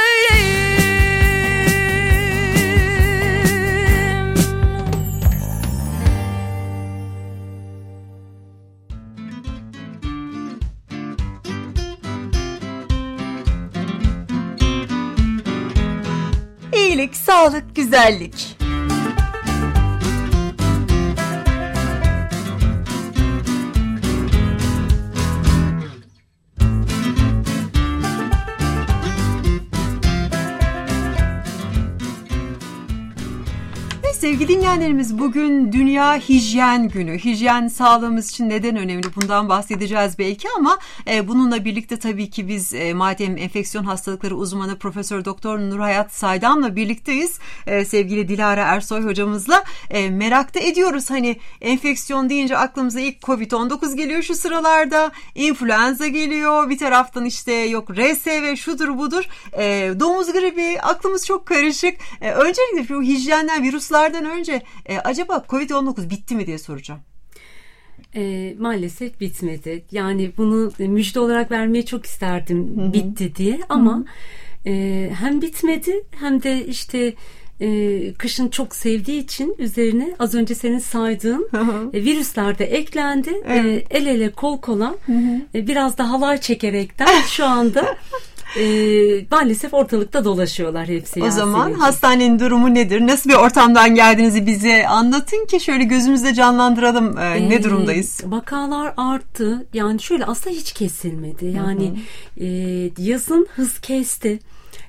İyilik, sağlık, güzellik. Sevgili dinleyenlerimiz, bugün Dünya Hijyen Günü. Hijyen sağlığımız için neden önemli? Bundan bahsedeceğiz belki ama bununla birlikte tabii ki biz madem enfeksiyon hastalıkları uzmanı Profesör Doktor Nurhayat Saydam'la birlikteyiz. Sevgili Dilara Ersoy hocamızla merak da ediyoruz. Hani enfeksiyon deyince aklımıza ilk Covid-19 geliyor şu sıralarda. İnfluenza geliyor. Bir taraftan işte yok RSV şudur budur. Domuz gribi, aklımız çok karışık. Öncelikle şu hijyenden, virüslerden önce acaba Covid-19 bitti mi diye soracağım. Maalesef bitmedi. Yani bunu müjde olarak vermeyi çok isterdim. Hı-hı. Bitti diye ama hem bitmedi hem de işte kışın çok sevdiği için üzerine az önce senin saydığın virüsler de eklendi. Evet. El ele kol kola biraz da halay çekerekten şu anda maalesef ortalıkta dolaşıyorlar hepsi. O zaman hastanenin durumu nedir? Nasıl bir ortamdan geldiğinizi bize anlatın ki şöyle gözümüzde canlandıralım ne durumdayız? Vakalar arttı. Yani şöyle aslında hiç kesilmedi. Yani yazın hız kesti.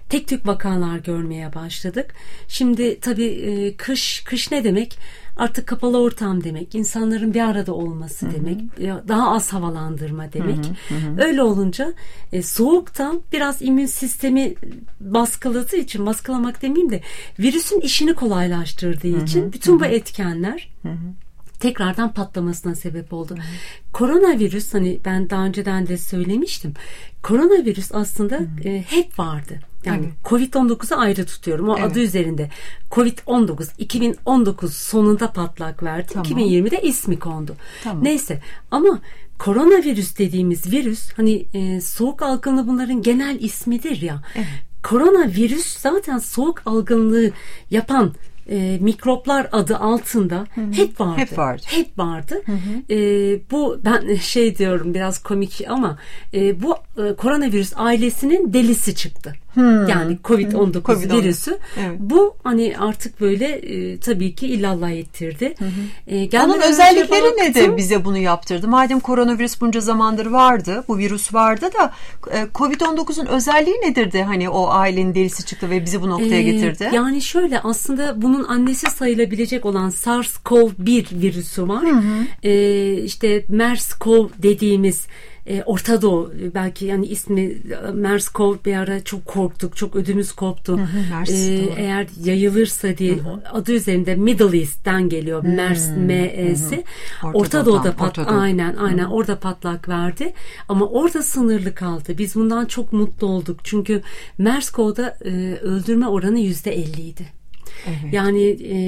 tek tük vakalar görmeye başladık. Şimdi tabii kış ne demek? Artık kapalı ortam demek, insanların bir arada olması demek, daha az havalandırma demek. Öyle olunca soğuktan biraz immün sistemi baskıladığı için, baskılamak demeyeyim de virüsün işini kolaylaştırdığı için bütün bu etkenler tekrardan patlamasına sebep oldu. Koronavirüs, hani ben daha önceden de söylemiştim. Koronavirüs aslında hep vardı. Yani Covid-19'u ayrı tutuyorum. O adı üzerinde. Covid-19 2019 sonunda patlak verdi. 2020'de ismi kondu. Neyse, ama koronavirüs dediğimiz virüs, hani soğuk algınlığı bunların genel ismidir ya. Koronavirüs zaten soğuk algınlığı yapan mikroplar adı altında hep vardı. Hep vardı. Bu ben diyorum, biraz komik ama bu koronavirüs ailesinin delisi çıktı. Yani Covid-19 virüsü. Bu hani artık böyle tabii ki illallah ettirdi. Onun özellikleri ne de bize bunu yaptırdı? Madem koronavirüs bunca zamandır vardı, bu virüs vardı da Covid-19'un özelliği nedir de hani o ailenin delisi çıktı ve bizi bu noktaya getirdi? Yani şöyle, aslında bunun annesi sayılabilecek olan SARS-CoV-1 virüsü var. İşte MERS-CoV dediğimiz Orta Doğu, belki yani ismi MERS-CoV, bir ara çok korktuk, çok ödümüz koptu. Eğer yayılırsa diye adı üzerinde Middle East'ten geliyor. MERS, M-E-S. Orta Doğu'da aynen orada patlak verdi. Ama orada sınırlı kaldı. Biz bundan çok mutlu olduk. Çünkü MERS-CoV'da öldürme oranı %50'ydi. Yani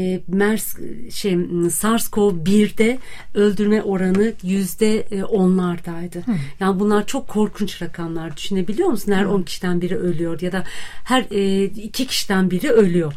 SARS-CoV-1'de öldürme oranı %10'lardaydı. Yani bunlar çok korkunç rakamlar. Düşünebiliyor musun? Her 10 kişiden biri ölüyor ya da her 2 kişiden biri ölüyor.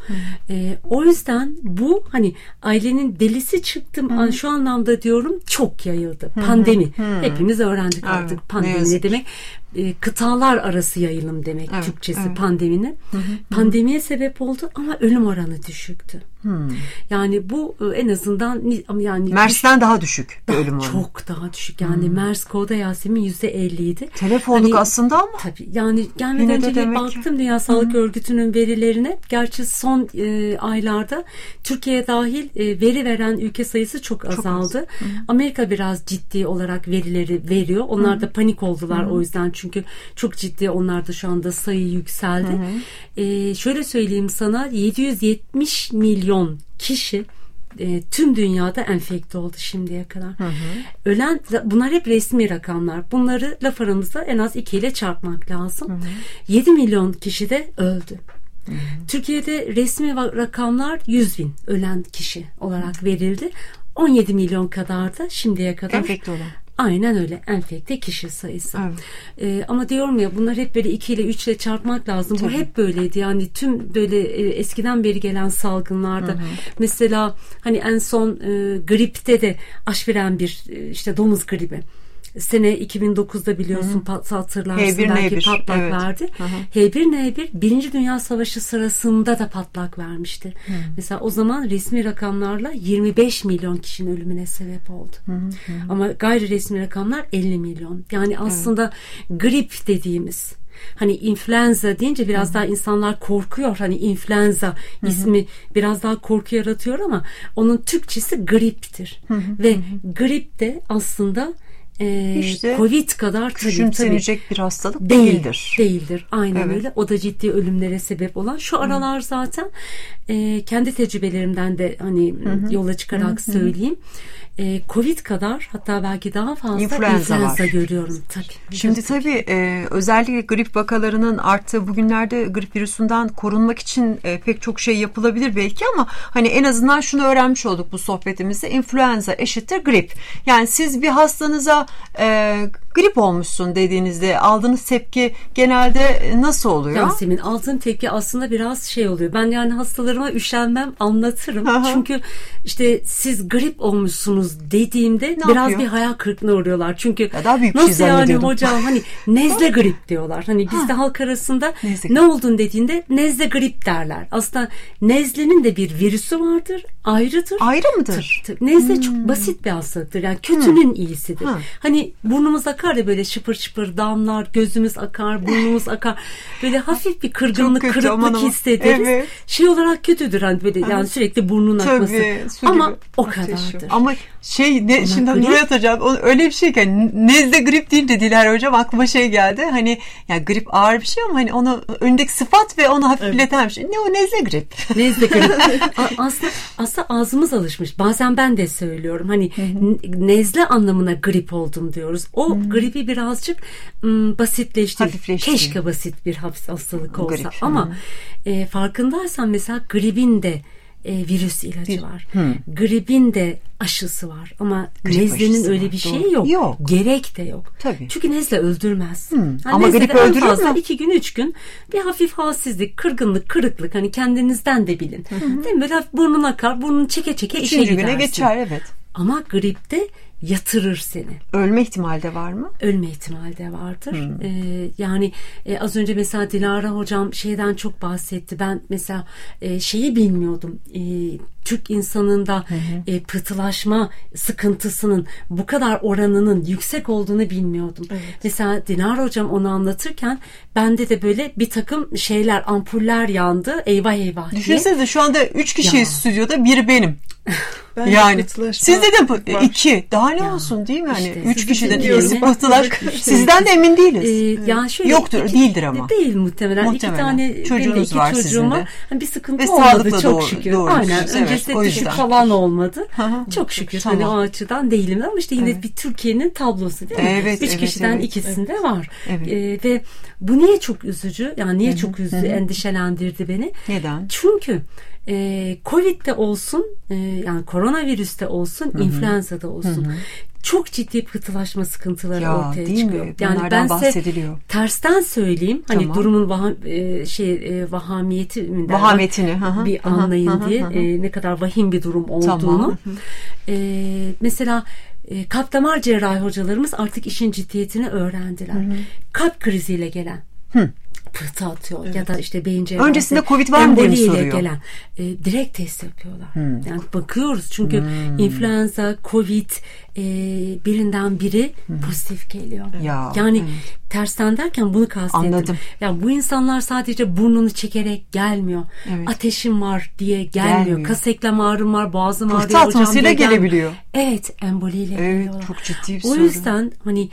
O yüzden bu hani ailenin delisi çıktım şu anlamda diyorum, çok yayıldı. Pandemi. Hepimiz öğrendik artık pandemi ne demek. Kıtalar arası yayılım demek Türkçesi pandeminin. Pandemiye sebep oldu ama ölüm oranı düşüktü. Yani bu en azından yani MERS'ten daha düşük bir ölüm oranı. Çok daha düşük. Yani MERS-CoV'da Yasemin %50'ydi. Telef olduk aslında ama. Tabii. Yani gelmeden önce baktım Dünya Sağlık Örgütü'nün verilerine. Gerçi son aylarda Türkiye dahil veri veren ülke sayısı çok azaldı. Amerika biraz ciddi olarak verileri veriyor. Onlar da panik oldular o yüzden. Çünkü çok ciddi, onlar da şu anda sayı yükseldi. Şöyle söyleyeyim sana, 770 milyon kişi tüm dünyada enfekte oldu şimdiye kadar. Ölen, bunlar hep resmi rakamlar. Bunları laf aramızda en az 2 ile çarpmak lazım. 7 milyon kişi de öldü. Türkiye'de resmi rakamlar 100 bin ölen kişi olarak verildi. 17 milyon kadar da şimdiye kadar enfekte olan. Aynen öyle, enfekte kişi sayısı. Ama diyorum ya, bunlar hep böyle 2 ile 3 ile çarpmak lazım. Bu hep böyleydi. Yani tüm böyle eskiden beri gelen salgınlarda mesela hani en son gripte de aşviren bir işte domuz gribi. Sene 2009'da biliyorsun, hatırlarsın belki patlak verdi. H1N1 Birinci Dünya Savaşı sırasında da patlak vermişti. Mesela o zaman resmi rakamlarla 25 milyon kişinin ölümüne sebep oldu. Ama gayri resmi rakamlar 50 milyon. Yani aslında grip dediğimiz, hani influenza deyince biraz daha insanlar korkuyor. Hani influenza ismi biraz daha korku yaratıyor ama onun Türkçesi griptir. Ve grip de aslında İşte Covid kadar küçümsenecek bir hastalık değildir. Değildir. Aynen öyle. O da ciddi ölümlere sebep olan. Şu aralar zaten kendi tecrübelerimden de hani yola çıkarak söyleyeyim. Covid kadar, hatta belki daha fazla influenza görüyorum. Tabii. Şimdi tabii özellikle grip vakalarının arttığı bugünlerde grip virüsünden korunmak için pek çok şey yapılabilir belki ama hani en azından şunu öğrenmiş olduk bu sohbetimizde: influenza eşittir grip. Yani siz bir hastanıza grip olmuşsun dediğinizde aldığınız tepki genelde nasıl oluyor? Yasemin, aldığım tepki aslında biraz şey oluyor. Ben yani hastalarıma üşenmem, anlatırım. Çünkü işte siz grip olmuşsunuz dediğimde biraz bir hayal kırıklığına uğruyorlar. Çünkü nasıl yani hocam, hani nezle grip diyorlar. Hani bizde halk arasında ne oldun dediğinde nezle grip derler. Aslında nezlenin de bir virüsü vardır, ayrıdır. Ayrı mıdır? Nezle çok basit bir hastalıktır. Yani kötünün iyisidir. Hani burnumuza akar ya böyle şıpır şıpır damlar, gözümüz akar, burnumuz akar. Böyle hafif bir kırgınlık, kötü, kırıklık aman. hissederiz. Evet. Şey olarak kötüdür hani böyle yani sürekli burnun akması. Ama o kadardır. Ama şimdi Nuray Hocam öyle bir şey ki hani nezle grip deyince Dilara Hocam aklıma şey geldi. Hani ya grip ağır bir şey ama hani onu önündeki sıfat ve onu hafifleten bir şey. Ne o nezle grip? Nezle grip. Aslında ağzımız alışmış. Bazen ben de söylüyorum. Hani nezle anlamına grip oldum diyoruz. O gribi birazcık basitleştirip keşke basit bir hastalık olsa. Grip. Ama farkındaysan mesela gripin de virüs ilacı var. Gripin de aşısı var. Ama nezlenin öyle bir şeyi yok. Gerek de yok. Tabii. Çünkü nezle öldürmez. Yani ama grip öldürür mü? 2 gün 3 gün bir hafif halsizlik, kırgınlık, kırıklık hani kendinizden de bilin. Değil mi? Böyle burnun akar, burnunu çeke çeke işe gidersin. 3. güne geçer evet. Ama gripte yatırır seni. Ölme ihtimali de var mı? Ölme ihtimali de vardır. Yani az önce mesela Dilara Hocam şeyden çok bahsetti. Ben mesela şeyi bilmiyordum. Türk insanında pıhtılaşma sıkıntısının bu kadar oranının yüksek olduğunu bilmiyordum. Evet. Mesela Dilara Hocam onu anlatırken bende de böyle bir takım şeyler, ampuller yandı. Eyvah eyvah diye. Düşünsenize şu anda 3 kişiyiz stüdyoda, biri benim. Ben yani sizde de 2 daha ne olsun değil mi? Yani 3 kişiden ikisi pıhtılar. Sizden de emin değiliz. Yani şöyle yoktur, değildir ama. Değil muhtemelen. 2 tane çocuğunuz var çocuğum var. Bir sıkıntı olmadı çok şükür. Aynen. Öncesinde düşük falan olmadı. Çok şükür. Hani o açıdan değilim ama işte yine bir Türkiye'nin tablosu değil mi? Evet, 3 kişiden ikisinde var. Ve bu niye çok üzücü? Yani niye çok endişelendirdi beni? Neden? Çünkü Covid'de olsun yani koronavirüste olsun influenza'da olsun çok ciddi pıhtılaşma sıkıntıları ortaya çıkıyor. Mi? Yani bunlardan ben size tersten söyleyeyim hani durumun vahametini bir anlayın diye ne kadar vahim bir durum olduğunu. Mesela kalp damar cerrahi hocalarımız artık işin ciddiyetini öğrendiler. Kalp kriziyle gelen pıhtı atıyor ya da işte beyin cerrahisi. Öncesinde Covid var mı diye soruyor. Gelen direkt test yapıyorlar. Yani bakıyoruz çünkü influenza, Covid birinden biri pozitif geliyor. Yani tersten derken bunu kastettim. Anladım. Yani bu insanlar sadece burnunu çekerek gelmiyor. Ateşim var diye gelmiyor. Kas eklem ağrım var, boğazım ağrıyor. Pıhtı atmasıyla gelebiliyor. Evet, emboliyle geliyorlar. Çok ciddi bir sorun. O yüzden hani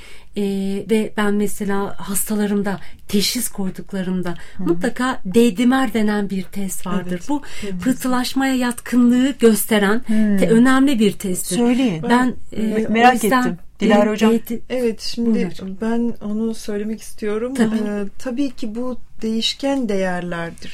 ve ben mesela hastalarımda teşhis koyduklarımda mutlaka D-dimer denen bir test vardır. Bu pıhtılaşmaya yatkınlığı gösteren önemli bir testtir. Söyleyin. Ben merak ettim. Dilara Hocam. Evet, şimdi ben onu söylemek istiyorum. Tabii ki bu değişken değerlerdir.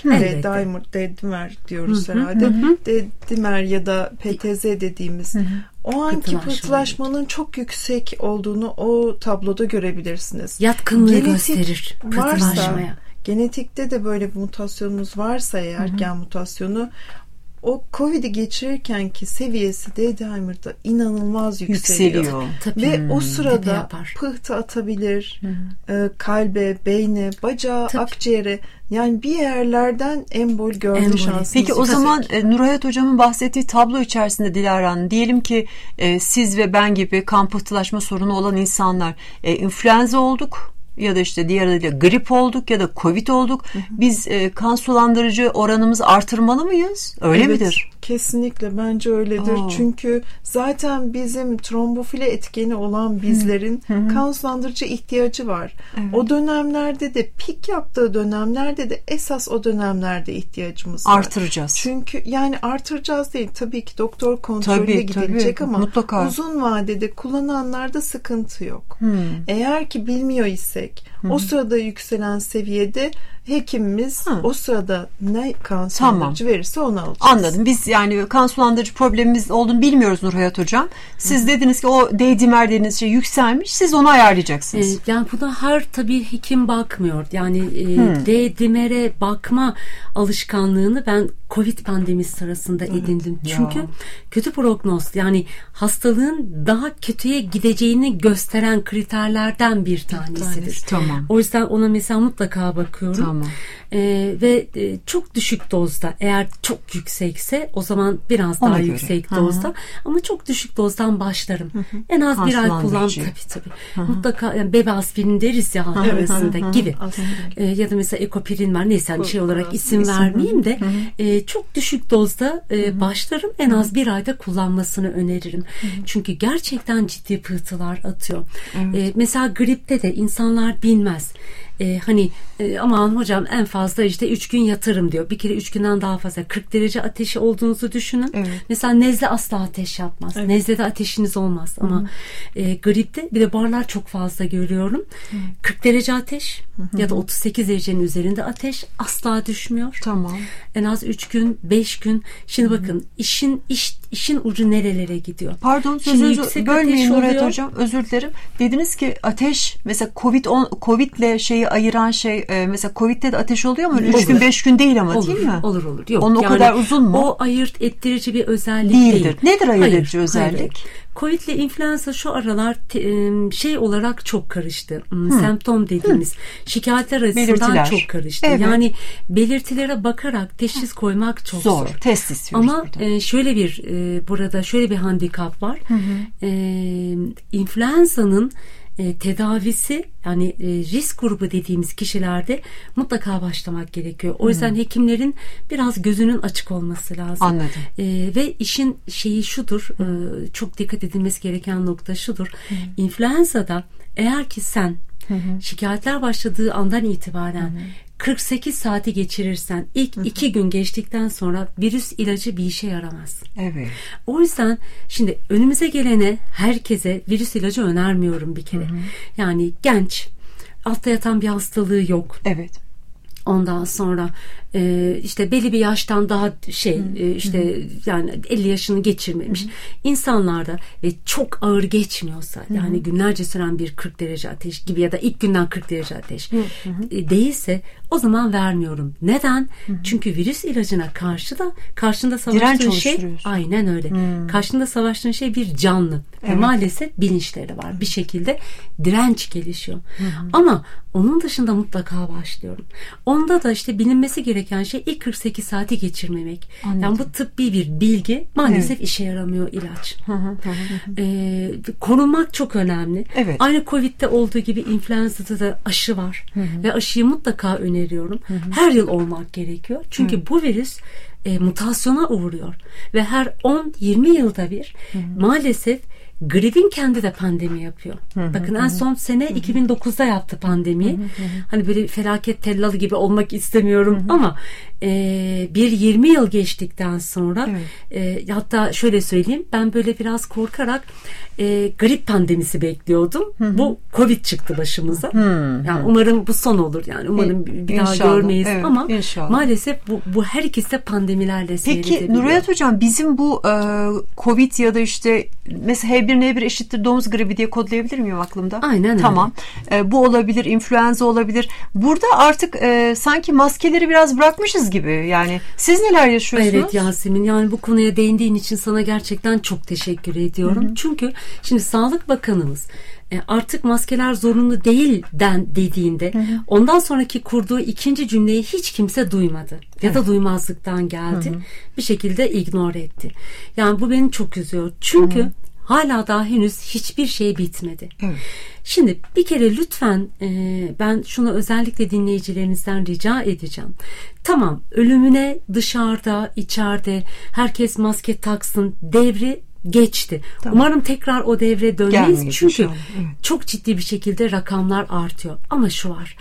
D-dimer diyoruz herhalde. D-dimer ya da PTZ dediğimiz o anki pıhtılaşmanın çok yüksek olduğunu o tabloda görebilirsiniz. Yatkınlığı gösterir pıhtılaşmaya. Genetikte de böyle bir mutasyonumuz varsa eğer gen mutasyonu o Covid'i geçirirkenki seviyesi D-dimer'da inanılmaz yükseliyor. Ve o sırada pıhtı atabilir, kalbe, beyne, bacağa, akciğere, yani bir yerlerden embol görme şansınız. Peki o zaman Nurhayat Hocam'ın bahsettiği tablo içerisinde Dilara Hanım, diyelim ki siz ve ben gibi kan pıhtılaşma sorunu olan insanlar influenza olduk ya da işte diğer adıyla grip olduk ya da Covid olduk. Biz kan sulandırıcı oranımızı artırmalı mıyız? Öyle midir? Kesinlikle bence öyledir. Çünkü zaten bizim trombofile etkeni olan bizlerin kan sulandırıcı ihtiyacı var. O dönemlerde de pik yaptığı dönemlerde de esas o dönemlerde ihtiyacımız var. Artıracağız. Çünkü yani artıracağız değil. Tabii ki doktor kontrolüne gidilecek ama mutlaka. Uzun vadede kullananlarda sıkıntı yok. Eğer ki bilmiyor isek o sırada yükselen seviyede hekimimiz o sırada ne kan sulandırıcı verirse onu alacağız. Anladım. Biz yani kan sulandırıcı problemimiz olduğunu bilmiyoruz Nurhayat Hocam. Siz dediniz ki o D-dimer dediğiniz şey yükselmiş. Siz onu ayarlayacaksınız. Yani buna her tabii hekim bakmıyor. Yani D-dimere bakma alışkanlığını ben Covid pandemisi sırasında edindim. Çünkü kötü prognoz, yani hastalığın daha kötüye gideceğini gösteren kriterlerden bir tanesidir. Tamam. O yüzden ona mesela mutlaka bakıyorum. Tamam. Ve çok düşük dozda, eğer çok yüksekse o zaman biraz daha yüksek dozda, ama çok düşük dozdan başlarım. En az bir ay kullan tabii. Mutlaka, yani bebe aspirin deriz ya halk arasında gibi. Ya da mesela ekopirin var. Neyse hani şey olarak isim vermeyeyim de çok düşük dozda başlarım. En az bir ayda kullanmasını öneririm. Çünkü gerçekten ciddi pıhtılar atıyor. Mesela gripte de insanlar bilmez. Hani aman hocam en fazla işte 3 gün yatarım diyor. Bir kere 3 günden daha fazla. 40 derece ateşi olduğunuzu düşünün. Mesela nezle asla ateş yapmaz. Nezlede ateşiniz olmaz. Ama gripte bir de barlar çok fazla görüyorum. 40 derece ateş ya da 38 derecenin üzerinde ateş asla düşmüyor. Tamam. En az 3 gün, 5 gün. Şimdi bakın işin ucu nerelere gidiyor? Pardon, sözünüzü bölmeyin Nuret Hocam. Özür dilerim. Dediniz ki ateş, mesela Covid'le şeyi ayıran şey, mesela Covid'de de ateş oluyor mu? 3 gün 5 gün değil ama, değil mi? Olur. Yok, onun o kadar uzun mu? O ayırt ettirici bir özellik değildir. değil. Nedir ayırt edici özellik? Hayır. Covid ile influenza şu aralar şey olarak çok karıştı. Semptom dediğimiz şikayetler arasından belirtiler çok karıştı. Evet. Yani belirtilere bakarak teşhis koymak çok zor. Test istiyoruz. Ama şöyle bir burada şöyle bir handikap var. İnfluenza'nın tedavisi, yani risk grubu dediğimiz kişilerde mutlaka başlamak gerekiyor. O yüzden hekimlerin biraz gözünün açık olması lazım. Anladım. Ve işin şeyi şudur, çok dikkat edilmesi gereken nokta şudur. İnfluenza'da eğer ki sen şikayetler başladığı andan itibaren 48 saati geçirirsen, ilk 2 gün geçtikten sonra virüs ilacı bir işe yaramaz. Evet. O yüzden şimdi önümüze gelene, herkese virüs ilacı önermiyorum bir kere. Yani genç, altta yatan bir hastalığı yok. Evet. Ondan sonra işte belli bir yaştan daha işte yani 50 yaşını geçirmemiş insanlarda ve çok ağır geçmiyorsa, yani günlerce süren bir 40 derece ateş gibi ya da ilk günden 40 derece ateş değilse, o zaman vermiyorum. Neden? Çünkü virüs ilacına karşında savaştığın şey, aynen öyle. Karşında savaştığın şey bir canlı. Ve maalesef bilinçleri var. Bir şekilde direnç gelişiyor. Ama onun dışında mutlaka başlıyorum. Onda da işte bilinmesi gereken şey ilk 48 saati geçirmemek. Anladım. Yani bu tıbbi bir bilgi, maalesef işe yaramıyor ilaç. Korunmak çok önemli. Evet. Aynı Covid'de olduğu gibi influenza'da da aşı var. Ve aşıyı mutlaka öneriyorum. Her yıl olmak gerekiyor. Çünkü bu virüs mutasyona uğruyor. Ve her 10-20 yılda bir maalesef gripin kendi de pandemi yapıyor. Bakın en son sene 2009'da yaptı pandemiyi. Hani böyle felaket tellalı gibi olmak istemiyorum ama bir 20 yıl geçtikten sonra hatta şöyle söyleyeyim, ben böyle biraz korkarak grip pandemisi bekliyordum. Bu Covid çıktı başımıza. Yani umarım bu son olur. Yani umarım bir daha görmeyiz ama maalesef bu her ikisi pandemilerle seyredebiliyor. Peki Nuret Hocam, bizim bu Covid ya da işte mesela H1N1 eşittir domuz gribi diye kodlayabilir miyim aklımda? Aynen öyle. Tamam. Bu olabilir, influenza olabilir. Burada artık sanki maskeleri biraz bırakmışız gibi. Yani siz neler yaşıyorsunuz? Evet Yasemin, yani bu konuya değindiğin için sana gerçekten çok teşekkür ediyorum. Çünkü şimdi Sağlık Bakanımız artık maskeler zorunlu değil dediğinde ondan sonraki kurduğu ikinci cümleyi hiç kimse duymadı. Ya da duymazlıktan geldi. Bir şekilde ignore etti. Yani bu beni çok üzüyor. Çünkü hala daha henüz hiçbir şey bitmedi. Şimdi bir kere lütfen ben şunu özellikle dinleyicilerimizden rica edeceğim. Tamam, ölümüne dışarıda, içeride herkes maske taksın devri geçti. Tamam. Umarım tekrar o devre dönmeyiz. Çünkü çok ciddi bir şekilde rakamlar artıyor. Ama şu var.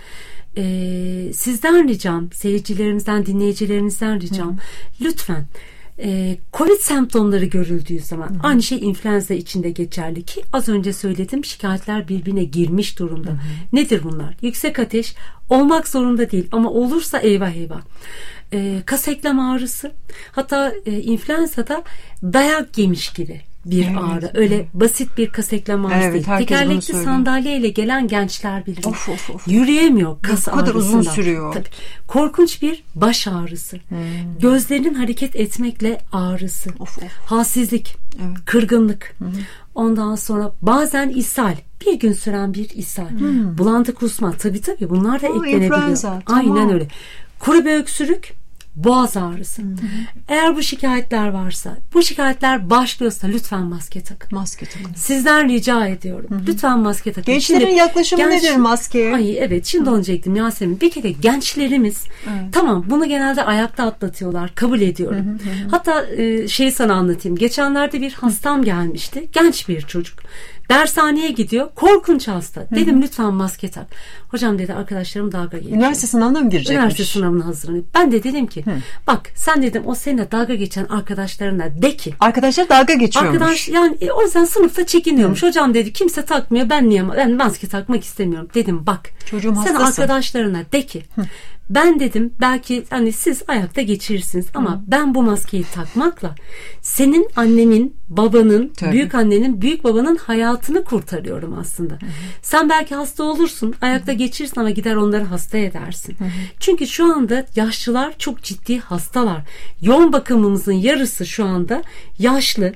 Sizden ricam, seyircilerimizden, dinleyicilerimizden ricam, lütfen Covid semptomları görüldüğü zaman aynı şey influenza için de geçerli ki az önce söyledim, şikayetler birbirine girmiş durumda. Nedir bunlar? Yüksek ateş olmak zorunda değil ama olursa eyvah eyvah. Kas eklem ağrısı, hatta influenza'da dayak yemiş gibi bir ağrı. Öyle basit bir kas eklem ağrısı değil. Tekerlekli sandalyeyle gelen gençler bilir. Yürüyemiyor kas ağrısından. Bu kadar uzun sürüyor. Tabii. Korkunç bir baş ağrısı. Gözlerinin hareket etmekle ağrısı. Halsizlik, kırgınlık. Ondan sonra bazen ishal. Bir gün süren bir ishal. Bulantı, kusma. Tabii bunlar da eklenebiliyor. Aynen öyle. Kuru bir öksürük, boğaz ağrısı. Eğer bu şikayetler varsa, bu şikayetler başlıyorsa lütfen maske takın. Maske takın. Sizden rica ediyorum. Lütfen maske takın. Gençlerin yaklaşımı nedir maskeye? Ay evet, şimdi onu diyecektim Yasemin. Bir kere gençlerimiz tamam, bunu genelde ayakta atlatıyorlar. Kabul ediyorum. Hatta sana anlatayım. Geçenlerde bir hastam gelmişti. Genç bir çocuk. Dershaneye gidiyor. Korkunç hasta. Dedim lütfen maske tak. Hocam dedi, arkadaşlarım dalga geçiyor. Üniversite sınavına mı girecekmiş? Üniversite sınavına hazırlanıyor. Ben de dedim ki bak sen dedim o seninle dalga geçen arkadaşlarına de ki. Arkadaşlar dalga geçiyormuş. Yani o yüzden sınıfta çekiniyormuş. Hocam dedi kimse takmıyor. Ben maske takmak istemiyorum. Dedim bak. Çocuğum sen hastasın. arkadaşlarına de ki. Ben dedim belki hani siz ayakta geçirirsiniz ama ben bu maskeyi takmakla senin annemin, babanın, büyük annenin, büyük babanın hayatını kurtarıyorum aslında. Sen belki hasta olursun, ayakta geçirirsin ama gider onları hasta edersin. Çünkü şu anda yaşlılar çok ciddi hastalar. Yoğun bakımımızın yarısı şu anda yaşlı.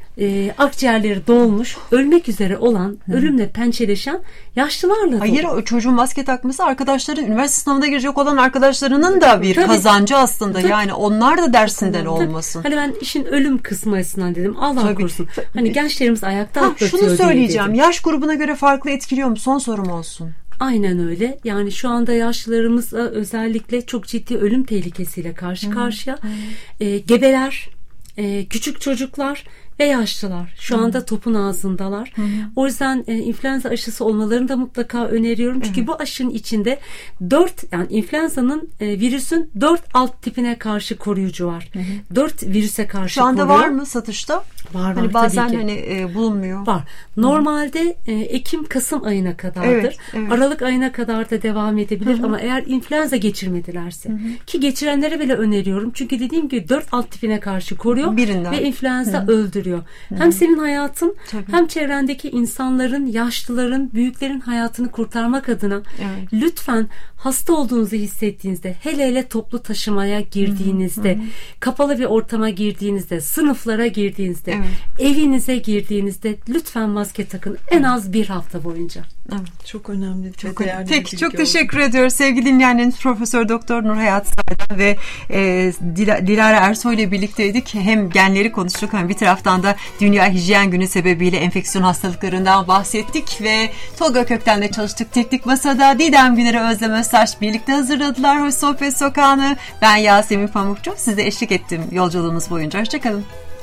Akciğerleri dolmuş, ölmek üzere olan, ölümle pençeleşen yaşlılarla dolu. Hayır, o çocuğun maske takması arkadaşların, üniversite sınavına girecek olan arkadaşlarının da bir kazancı aslında. Yani onlar da dersinden olmasın. Hani ben işin ölüm kısmı açısından dedim. Allah korusun. Hani gençlerimiz ayakta atlatıyor. Şunu söyleyeceğim. Yaş grubuna göre farklı etkiliyor mu? Son sorum olsun. Aynen öyle. Yani şu anda yaşlılarımız özellikle çok ciddi ölüm tehlikesiyle karşı karşıya. Gebeler, küçük çocuklar ve yaşlılar şu anda topun ağzındalar. O yüzden influenza aşısı olmalarını da mutlaka öneriyorum. Çünkü bu aşının içinde 4, yani influenza'nın virüsün 4 alt tipine karşı koruyucu var. 4 virüse karşı şu anda koruyor. Var mı satışta? Var hani bazen bulunmuyor. Var. Normalde Ekim-Kasım ayına kadardır. Aralık ayına kadar da devam edebilir ama eğer influenza geçirmedilerse ki geçirenlere bile öneriyorum. Çünkü dediğim gibi 4 alt tipine karşı koruyor ve influenza öldürüyor. Hem senin hayatın hem çevrendeki insanların, yaşlıların, büyüklerin hayatını kurtarmak adına lütfen hasta olduğunuzu hissettiğinizde, hele toplu taşımaya girdiğinizde, kapalı bir ortama girdiğinizde, sınıflara girdiğinizde, evinize girdiğinizde lütfen maske takın en az bir hafta boyunca. Evet, çok önemli. Çok önemli. Peki, çok teşekkür ediyoruz sevgili dinleyenlerimiz. Profesör Doktor Nur Hayat Saydam ve Dilara Ersoy ile birlikteydik. Hem genleri konuştuk hem bir taraftan da Dünya Hijyen Günü sebebiyle enfeksiyon hastalıklarından bahsettik ve Tolga Kökten'le çalıştık. Teknik Masada Didem Güner'e, Özlem Öztaş birlikte hazırladılar Hoş Sohbet Sokağı'nı. Ben Yasemin Pamukçu. Size eşlik ettim yolculuğumuz boyunca. Hoşçakalın.